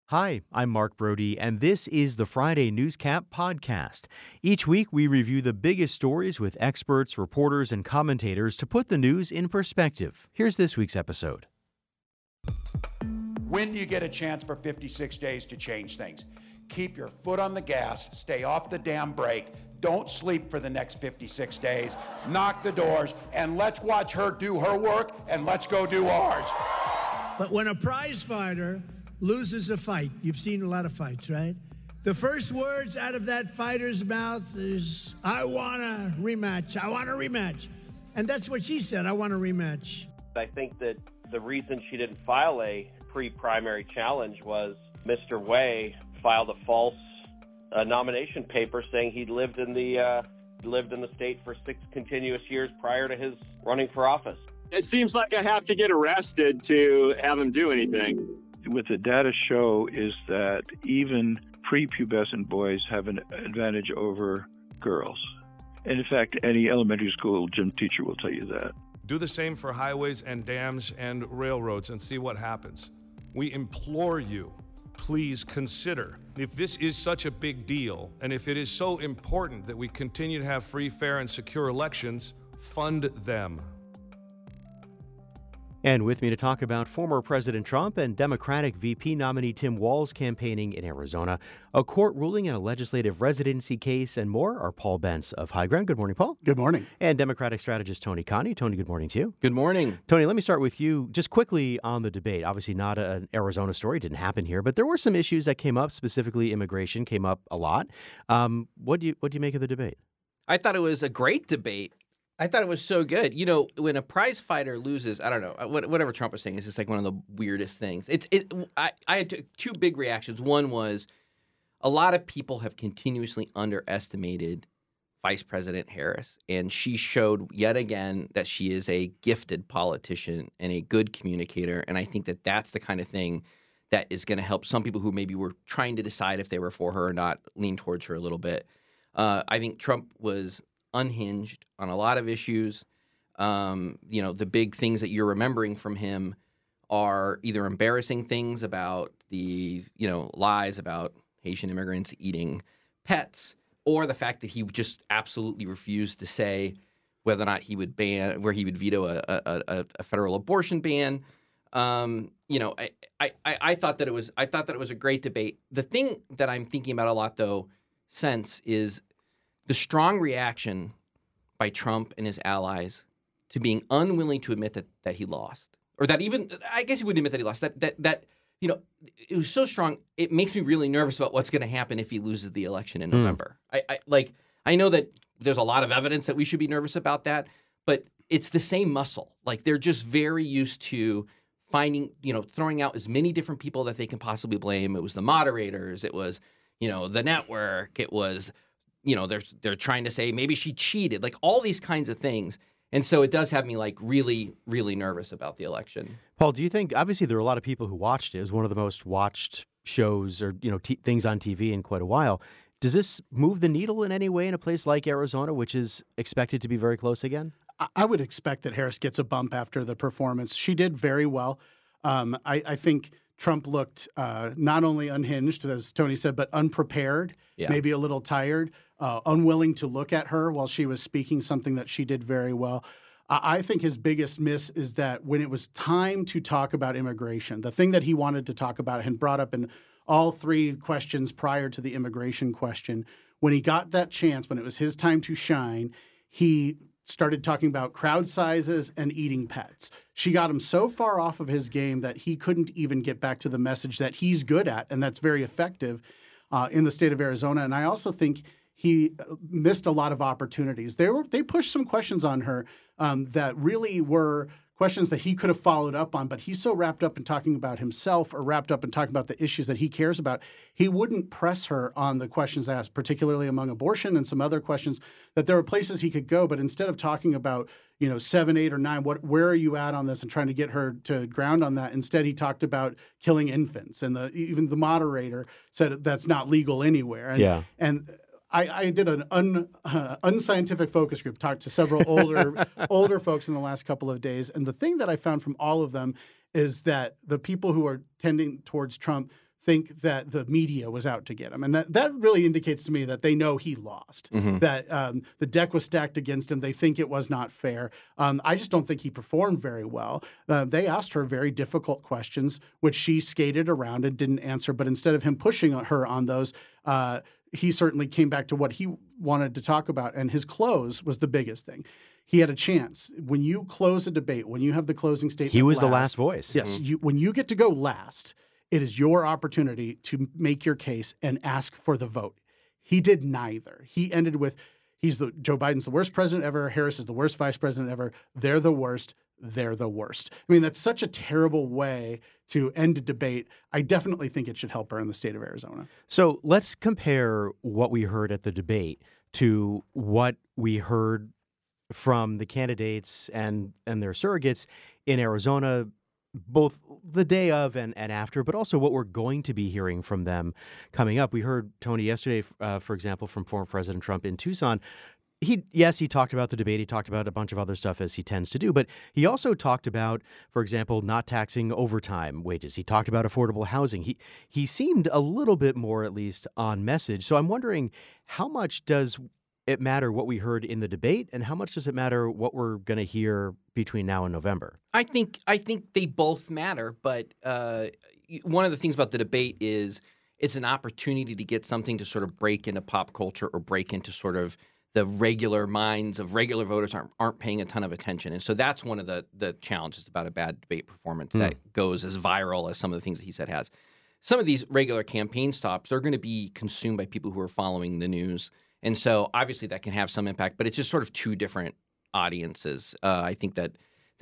Hi, I'm Mark Brody, and this is the Friday Newscap podcast. Each week, we review the biggest stories with experts, reporters, and commentators to put the news in perspective. Here's this week's episode. When you get a chance for 56 days to change things, keep your foot on the gas, stay off the damn brake, don't sleep for the next 56 days, knock the doors, and let's watch her do her work, and let's go do ours. But when a prize fighter loses a fight, you've seen a lot of fights, right? The first words out of that fighter's mouth is, I want a rematch, I want a rematch. And that's what she said, I want a rematch. I think that the reason she didn't file a pre-primary challenge was Mr. Wei filed a false nomination paper saying he'd lived in the state for 6 continuous years prior to his running for office. It seems like I have to get arrested to have him do anything. What the data show is that even prepubescent boys have an advantage over girls. And in fact, any elementary school gym teacher will tell you that. Do the same for highways and dams and railroads and see what happens. We implore you, please consider, if this is such a big deal, and if it is so important that we continue to have free, fair, and secure elections, fund them. And with me to talk about former President Trump and Democratic VP nominee Tim Walz campaigning in Arizona, a court ruling in a legislative residency case, and more are Paul Bentz of High Ground. Good morning, Paul. Good morning. And Democratic strategist Tony Conti. Tony, good morning to you. Good morning. Tony, let me start with you just quickly on the debate. Obviously not an Arizona story. It didn't happen here, but there were some issues that came up, specifically immigration came up a lot. What do you make of the debate? I thought it was a great debate. I thought it was so good. You know, when a prize fighter loses, I don't know, whatever Trump was saying is just like one of the weirdest things. I had two big reactions. One was a lot of people have continuously underestimated Vice President Harris, and she showed yet again that she is a gifted politician and a good communicator, and I think that that's the kind of thing that is going to help some people who maybe were trying to decide if they were for her or not lean towards her a little bit. I think Trump was unhinged on a lot of issues. The big things that you're remembering from him are either embarrassing things about the, lies about Haitian immigrants eating pets, or the fact that he just absolutely refused to say whether or not he would veto a federal abortion ban. I thought that it was a great debate. The thing that I'm thinking about a lot though since is the strong reaction by Trump and his allies to being unwilling to admit that he lost, or that even, I guess he wouldn't admit that he lost, that it was so strong, it makes me really nervous about what's going to happen if he loses the election in November. I know that there's a lot of evidence that we should be nervous about that, but it's the same muscle. Like, they're just very used to finding, throwing out as many different people that they can possibly blame. It was the moderators, it was, the network, it was, they're trying to say maybe she cheated, like all these kinds of things. And so it does have me like really, really nervous about the election. Paul, do you think, obviously there are a lot of people who watched it. It was one of the most watched shows or, things on TV in quite a while. Does this move the needle in any way in a place like Arizona, which is expected to be very close again? I would expect that Harris gets a bump after the performance. She did very well. I think Trump looked not only unhinged, as Tony said, but unprepared, maybe a little tired, unwilling to look at her while she was speaking, something that she did very well. I think his biggest miss is that when it was time to talk about immigration, the thing that he wanted to talk about and brought up in all 3 questions prior to the immigration question, when he got that chance, when it was his time to shine, he started talking about crowd sizes and eating pets. She got him so far off of his game that he couldn't even get back to the message that he's good at, and that's very effective in the state of Arizona. And I also think he missed a lot of opportunities. They pushed some questions on her that really were questions that he could have followed up on, but he's so wrapped up in talking about himself or wrapped up in talking about the issues that he cares about, he wouldn't press her on the questions asked, particularly among abortion and some other questions, that there were places he could go. But instead of talking about, 7, 8, or 9, where are you at on this, and trying to get her to ground on that, instead he talked about killing infants. And even the moderator said that's not legal anywhere. And I did an unscientific focus group, talked to several older folks in the last couple of days. And the thing that I found from all of them is that the people who are tending towards Trump think that the media was out to get him. And that really indicates to me that they know he lost, that the deck was stacked against him. They think it was not fair. I just don't think he performed very well. They asked her very difficult questions, which she skated around and didn't answer. But instead of him pushing her on those, he certainly came back to what he wanted to talk about. And his close was the biggest thing. He had a chance. When you close a debate, when you have the closing statement, he was the last voice. Yes. When you get to go last, it is your opportunity to make your case and ask for the vote. He did neither. He ended with, Joe Biden's the worst president ever. Harris is the worst vice president ever. They're the worst. They're the worst. I mean, that's such a terrible way to end a debate. I definitely think it should help her in the state of Arizona. So let's compare what we heard at the debate to what we heard from the candidates and their surrogates in Arizona, both the day of and after, but also what we're going to be hearing from them coming up. We heard Tony yesterday, for example, from former President Trump in Tucson. He talked about the debate. He talked about a bunch of other stuff, as he tends to do. But he also talked about, for example, not taxing overtime wages. He talked about affordable housing. He seemed a little bit more, at least, on message. So I'm wondering, how much does it matter what we heard in the debate, and how much does it matter what we're going to hear between now and November? I think they both matter, but one of the things about the debate is it's an opportunity to get something to sort of break into pop culture or break into sort of the regular minds of regular voters aren't paying a ton of attention. And so that's one of the challenges about a bad debate performance that goes as viral as some of the things that he said has. Some of these regular campaign stops, they're going to be consumed by people who are following the news. And so obviously that can have some impact, but it's just sort of two different audiences. I think that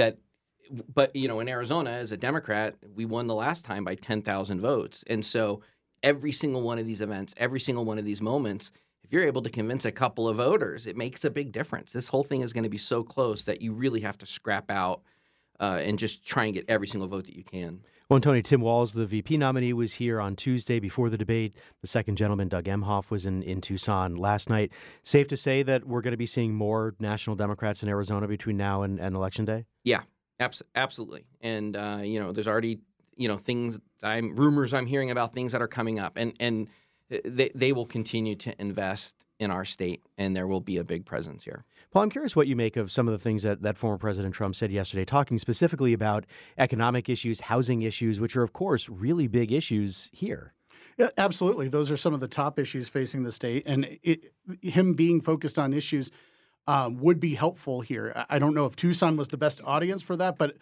but in Arizona, as a Democrat, we won the last time by 10,000 votes. And so every single one of these events, every single one of these moments, if you're able to convince a couple of voters, it makes a big difference. This whole thing is going to be so close that you really have to scrap out and just try and get every single vote that you can. Well, and Tony, Tim Walz, the VP nominee, was here on Tuesday before the debate. The second gentleman, Doug Emhoff, was in Tucson last night. Safe to say that we're going to be seeing more national Democrats in Arizona between now and Election Day? Yeah, absolutely. And, there's already, things, rumors I'm hearing about things that are coming up. And they will continue to invest in our state, and there will be a big presence here. Paul, I'm curious what you make of some of the things that former President Trump said yesterday, talking specifically about economic issues, housing issues, which are, of course, really big issues here. Yeah, absolutely. Those are some of the top issues facing the state. And him being focused on issues would be helpful here. I don't know if Tucson was the best audience for that, but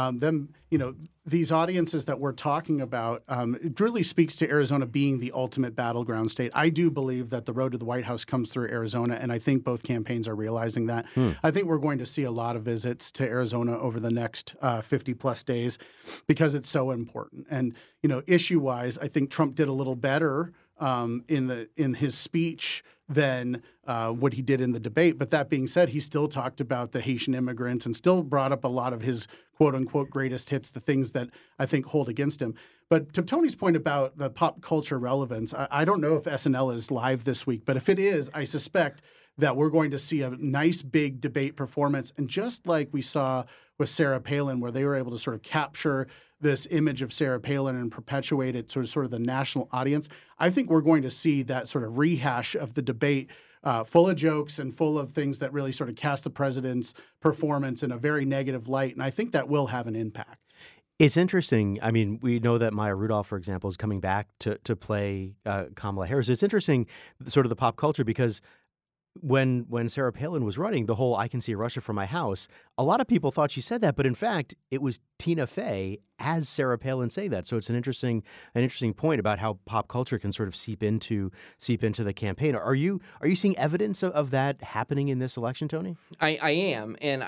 these audiences that we're talking about, it really speaks to Arizona being the ultimate battleground state. I do believe that the road to the White House comes through Arizona, and I think both campaigns are realizing that. I think we're going to see a lot of visits to Arizona over the next 50-plus days because it's so important. And, issue-wise, I think Trump did a little better in his speech than what he did in the debate. But that being said, he still talked about the Haitian immigrants and still brought up a lot of his quote-unquote greatest hits, the things that I think hold against him. But to Tony's point about the pop culture relevance, I don't know if SNL is live this week, but if it is, I suspect that we're going to see a nice big debate performance. And just like we saw with Sarah Palin, where they were able to sort of capture this image of Sarah Palin and perpetuate it to sort of the national audience, I think we're going to see that sort of rehash of the debate full of jokes and full of things that really sort of cast the president's performance in a very negative light. And I think that will have an impact. It's interesting. I mean, we know that Maya Rudolph, for example, is coming back to play Kamala Harris. It's interesting, sort of the pop culture, because when Sarah Palin was running the whole "I can see Russia from my house," a lot of people thought she said that, but in fact, it was Tina Fey as Sarah Palin saying that. So it's an interesting point about how pop culture can sort of seep into the campaign. Are you seeing evidence of that happening in this election, Tony? I am, and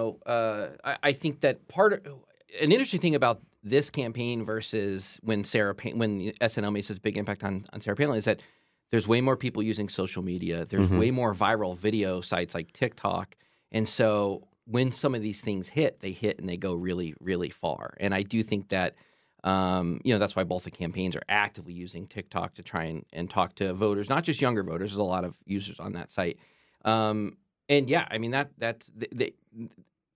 I think that an interesting thing about this campaign versus when SNL made such a big impact on Sarah Palin is that there's way more people using social media. There's way more viral video sites like TikTok. And so when some of these things hit, and they go really, really far. And I do think that, that's why both the campaigns are actively using TikTok to try and talk to voters, not just younger voters. There's a lot of users on that site. And yeah, I mean,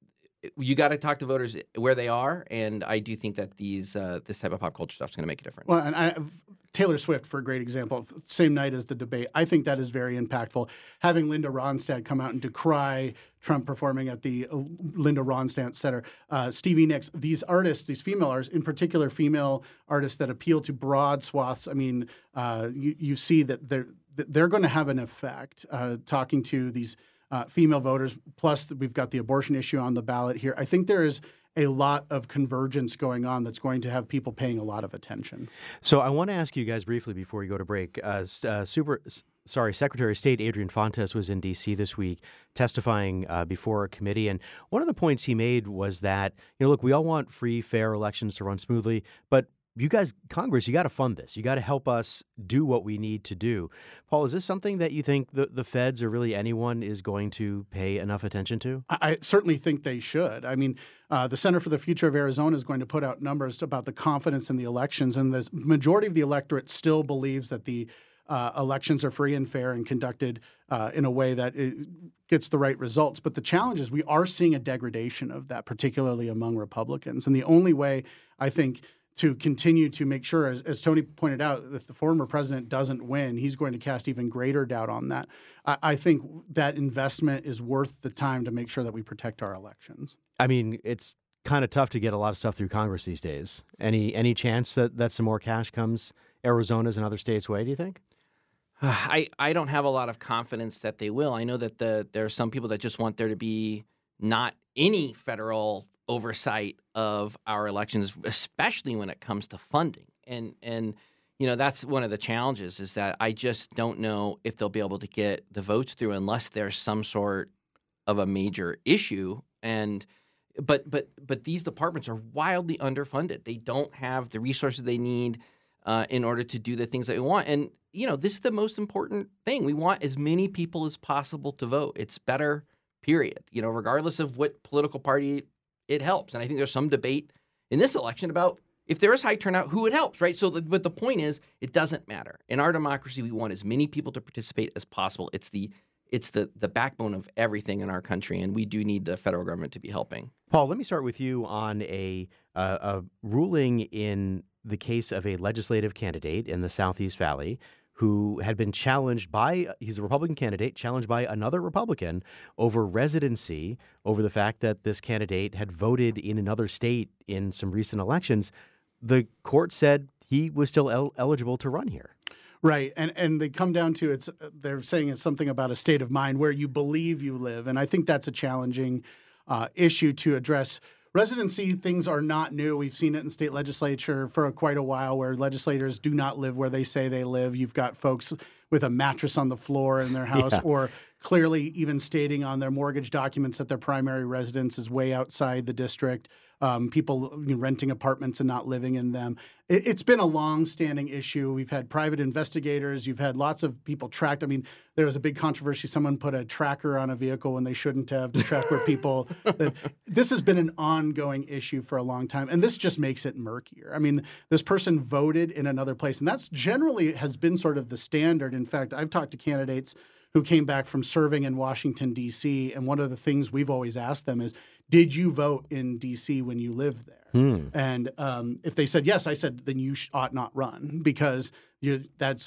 you got to talk to voters where they are, and I do think that this type of pop culture stuff is going to make a difference. Well, and Taylor Swift, for a great example, same night as the debate, I think that is very impactful. Having Linda Ronstadt come out and decry Trump performing at the Linda Ronstadt Center, Stevie Nicks, these artists, these female artists, in particular female artists that appeal to broad swaths. I mean, you see that they're going to have an effect talking to these female voters. Plus, we've got the abortion issue on the ballot here. I think there is a lot of convergence going on that's going to have people paying a lot of attention. So I want to ask you guys briefly before we go to break. Secretary of State Adrian Fontes was in D.C. this week testifying before a committee, and one of the points he made was that, look, we all want free, fair elections to run smoothly, but you guys, Congress, you got to fund this. You got to help us do what we need to do. Paul, is this something that you think the feds or really anyone is going to pay enough attention to? I certainly think they should. I mean, the Center for the Future of Arizona is going to put out numbers about the confidence in the elections, and the majority of the electorate still believes that the elections are free and fair and conducted in a way that it gets the right results. But the challenge is we are seeing a degradation of that, particularly among Republicans. And the only way, I think, to continue to make sure, as Tony pointed out, if the former president doesn't win, he's going to cast even greater doubt on that. I think that investment is worth the time to make sure that we protect our elections. I mean, it's kind of tough to get a lot of stuff through Congress these days. Any chance that some more cash comes Arizona's and other states' way, do you think? I don't have a lot of confidence that they will. I know that there are some people that just want there to be not any federal oversight of our elections, especially when it comes to funding. And that's one of the challenges, is that I just don't know if they'll be able to get the votes through unless there's some sort of a major issue. But these departments are wildly underfunded. They don't have the resources they need in order to do the things that we want. And this is the most important thing. We want as many people as possible to vote. It's better, period. Regardless of what political party it helps. And I think there's some debate in this election about if there is high turnout, who it helps, right? So, but the point is, it doesn't matter. In our democracy, we want as many people to participate as possible. It's the backbone of everything in our country, and we do need the federal government to be helping. Paul, let me start with you on a ruling in the case of a legislative candidate in the Southeast Valley who had been he's a Republican candidate, challenged by another Republican over residency, over the fact that this candidate had voted in another state in some recent elections. The court said he was still eligible to run here. Right. And they come down to they're saying it's something about a state of mind where you believe you live. And I think that's a challenging issue to address. Residency things are not new. We've seen it in state legislature for quite a while where legislators do not live where they say they live. You've got folks with a mattress on the floor in their house or clearly even stating on their mortgage documents that their primary residence is way outside the district. People renting apartments and not living in them. It's been a long-standing issue. We've had private investigators. You've had lots of people tracked. I mean, there was a big controversy. Someone put a tracker on a vehicle when they shouldn't have to track where people live. This has been an ongoing issue for a long time, and this just makes it murkier. I mean, this person voted in another place, and that's generally has been sort of the standard. In fact, I've talked to candidates who came back from serving in Washington, D.C., and one of the things we've always asked them is, did you vote in D.C. when you lived there? And if they said yes, I said, then you ought not run because your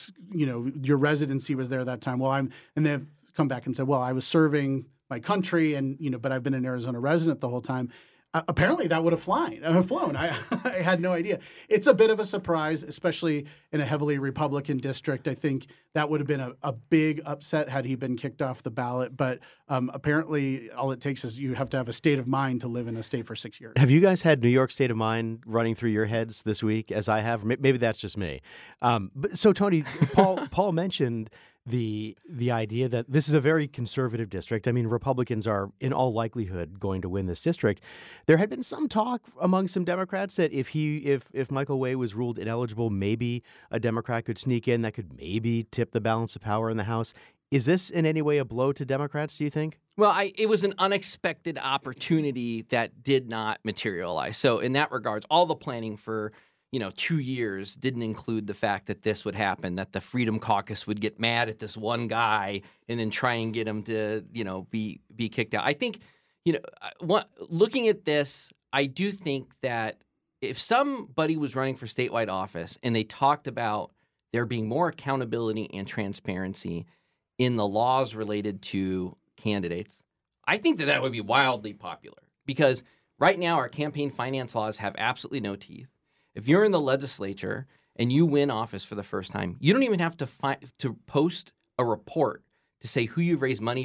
residency was there that time. And they've come back and said, well, I was serving my country but I've been an Arizona resident the whole time. Apparently that would have flown. I had no idea. It's a bit of a surprise, especially in a heavily Republican district. I think that would have been a big upset had he been kicked off the ballot. But apparently all it takes is you have to have a state of mind to live in a state for 6 years. Have you guys had New York state of mind running through your heads this week, as I have? Maybe that's just me. So, Tony, Paul mentioned the idea that this is a very conservative district. I mean, Republicans are in all likelihood going to win this district. There had been some talk among some Democrats that if Michael Way was ruled ineligible, maybe a Democrat could sneak in that could maybe tip the balance of power in the House. Is this in any way a blow to Democrats, do you think? Well, it was an unexpected opportunity that did not materialize. So in that regards, all the planning for 2 years didn't include the fact that this would happen, that the Freedom Caucus would get mad at this one guy and then try and get him to, be kicked out. I think, looking at this, I do think that if somebody was running for statewide office and they talked about there being more accountability and transparency in the laws related to candidates, I think that would be wildly popular, because right now our campaign finance laws have absolutely no teeth. If you're in the legislature and you win office for the first time, you don't even have to post a report to say who you've raised money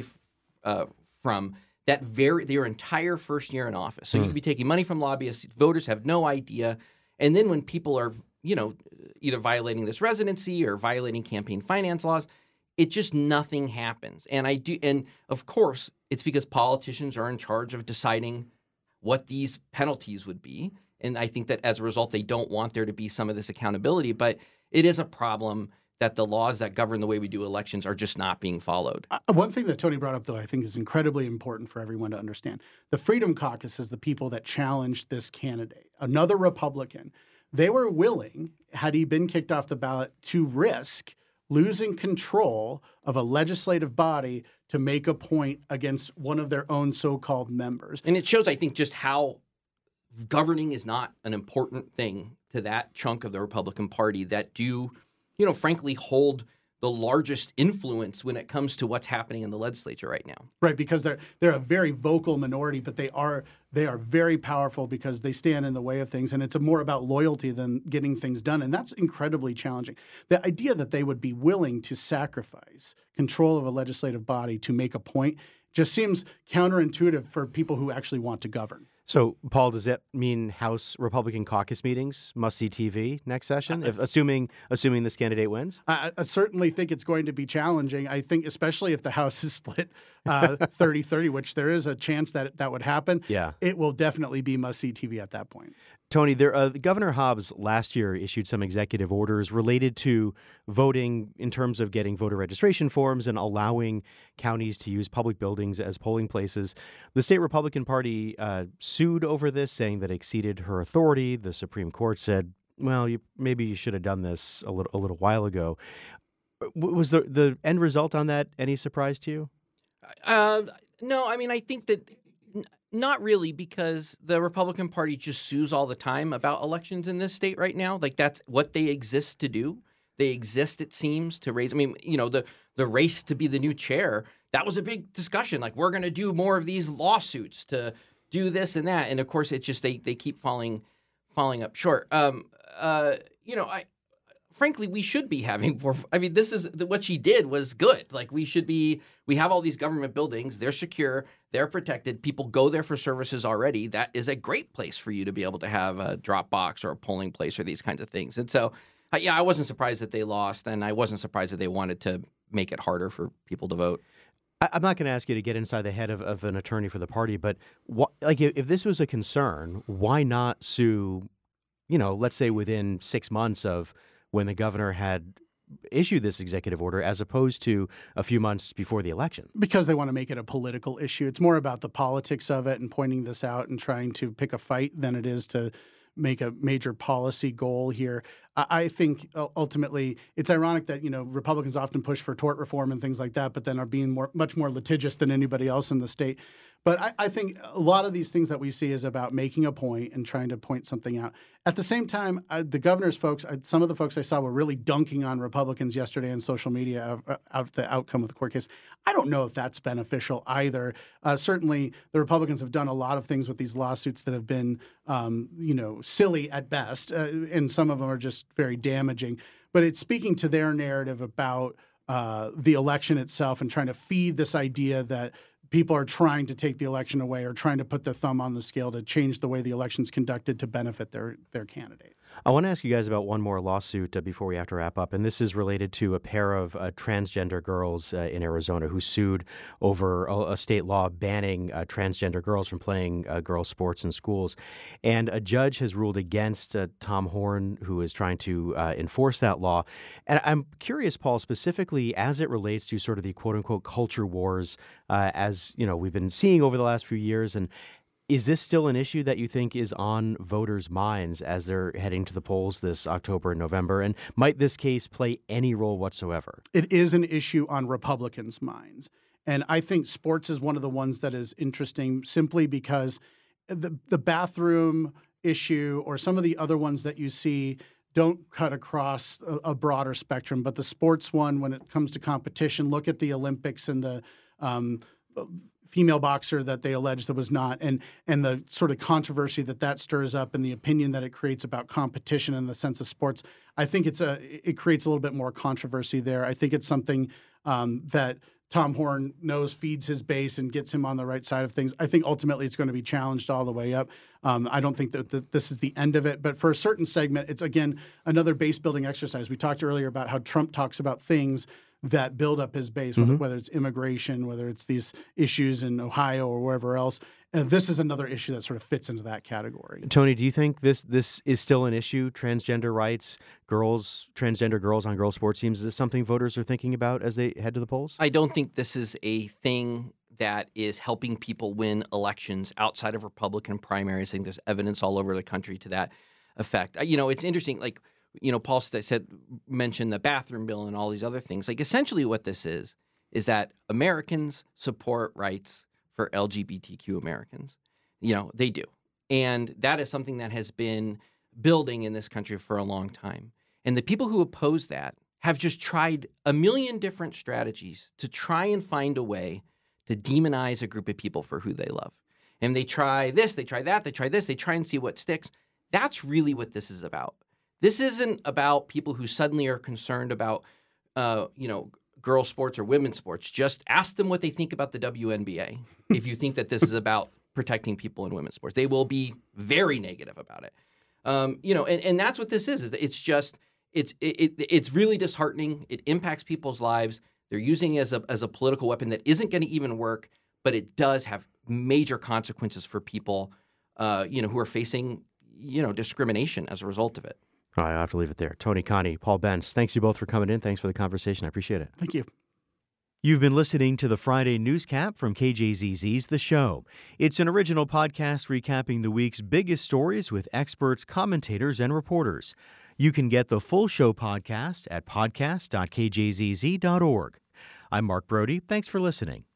from your entire first year in office. So you could be taking money from lobbyists. Voters have no idea. And then when people are, either violating this residency or violating campaign finance laws, it just nothing happens. And of course, it's because politicians are in charge of deciding what these penalties would be. And I think that as a result, they don't want there to be some of this accountability. But it is a problem that the laws that govern the way we do elections are just not being followed. One thing that Tony brought up, though, I think is incredibly important for everyone to understand. The Freedom Caucus is the people that challenged this candidate, another Republican. They were willing, had he been kicked off the ballot, to risk losing control of a legislative body to make a point against one of their own so-called members. And it shows, I think, just how governing is not an important thing to that chunk of the Republican Party that do, frankly, hold the largest influence when it comes to what's happening in the legislature right now. Right, because they're a very vocal minority, but they are very powerful because they stand in the way of things, and it's more about loyalty than getting things done, and that's incredibly challenging. The idea that they would be willing to sacrifice control of a legislative body to make a point just seems counterintuitive for people who actually want to govern. So, Paul, does that mean House Republican caucus meetings must-see TV next session, assuming this candidate wins? I certainly think it's going to be challenging. I think especially if the House is split 30-30, which there is a chance that would happen. Yeah. It will definitely be must-see TV at that point. Tony, Governor Hobbs last year issued some executive orders related to voting in terms of getting voter registration forms and allowing counties to use public buildings as polling places. The state Republican Party sued over this, saying that it exceeded her authority. The Supreme Court said, well, maybe you should have done this a little while ago. Was the end result on that any surprise to you? No, I mean, I think that not really, because the Republican Party just sues all the time about elections in this state right now. Like, that's what they exist to do. They exist, it seems, to raise. I mean, the race to be the new chair, that was a big discussion. Like, we're going to do more of these lawsuits to do this and that. And of course, it's just they keep falling up short. Frankly, we should be having more. I mean, this is what she did was good. Like, we have all these government buildings. They're secure. They're protected. People go there for services already. That is a great place for you to be able to have a drop box or a polling place or these kinds of things. And so, I wasn't surprised that they lost, and I wasn't surprised that they wanted to make it harder for people to vote. I'm not going to ask you to get inside the head of an attorney for the party, but if this was a concern, why not sue, let's say within 6 months of when the governor had issued this executive order as opposed to a few months before the election? Because they want to make it a political issue. It's more about the politics of it and pointing this out and trying to pick a fight than it is to make a major policy goal here. I think ultimately it's ironic that, Republicans often push for tort reform and things like that, but then are being much more litigious than anybody else in the state. But I think a lot of these things that we see is about making a point and trying to point something out. At the same time, the governor's folks, some of the folks I saw were really dunking on Republicans yesterday on social media of the outcome of the court case. I don't know if that's beneficial either. Certainly, the Republicans have done a lot of things with these lawsuits that have been, silly at best, and some of them are just very damaging. But it's speaking to their narrative about the election itself and trying to feed this idea that people are trying to take the election away or trying to put their thumb on the scale to change the way the election's conducted to benefit their candidates. I want to ask you guys about one more lawsuit before we have to wrap up, and this is related to a pair of transgender girls in Arizona who sued over a state law banning transgender girls from playing girls' sports in schools. And a judge has ruled against Tom Horne, who is trying to enforce that law. And I'm curious, Paul, specifically as it relates to sort of the quote-unquote culture wars as we've been seeing over the last few years. And is this still an issue that you think is on voters' minds as they're heading to the polls this October and November? And might this case play any role whatsoever? It is an issue on Republicans' minds. And I think sports is one of the ones that is interesting simply because the bathroom issue or some of the other ones that you see don't cut across a broader spectrum. But the sports one, when it comes to competition, look at the Olympics and the female boxer that they alleged that was not, and the sort of controversy that stirs up and the opinion that it creates about competition in the sense of sports. I think it creates a little bit more controversy there. I think it's something that Tom Horn knows feeds his base and gets him on the right side of things. I think ultimately it's going to be challenged all the way up. I don't think that this is the end of it. But for a certain segment, it's, again, another base building exercise. We talked earlier about how Trump talks about things that build up his base, whether it's immigration, whether it's these issues in Ohio or wherever else. And this is another issue that sort of fits into that category. Tony, do you think this is still an issue? Transgender rights, transgender girls on girls' sports teams, is this something voters are thinking about as they head to the polls? I don't think this is a thing that is helping people win elections outside of Republican primaries. I think there's evidence all over the country to that effect. It's interesting, Paul mentioned the bathroom bill and all these other things. Like, essentially what this is that Americans support rights for LGBTQ Americans. They do. And that is something that has been building in this country for a long time. And the people who oppose that have just tried a million different strategies to try and find a way to demonize a group of people for who they love. And they try this, they try that, they try this, they try and see what sticks. That's really what this is about. This isn't about people who suddenly are concerned about, girls' sports or women's sports. Just ask them what they think about the WNBA if you think that this is about protecting people in women's sports. They will be very negative about it. And that's what this is it's just, it's really disheartening. It impacts people's lives. They're using it as a political weapon that isn't going to even work, but it does have major consequences for people, who are facing, discrimination as a result of it. All right, I'll have to leave it there. Tony Conti, Paul Bentz, thanks you both for coming in. Thanks for the conversation. I appreciate it. Thank you. You've been listening to the Friday Newscap from KJZZ's The Show. It's an original podcast recapping the week's biggest stories with experts, commentators, and reporters. You can get the full show podcast at podcast.kjzz.org. I'm Mark Brody. Thanks for listening.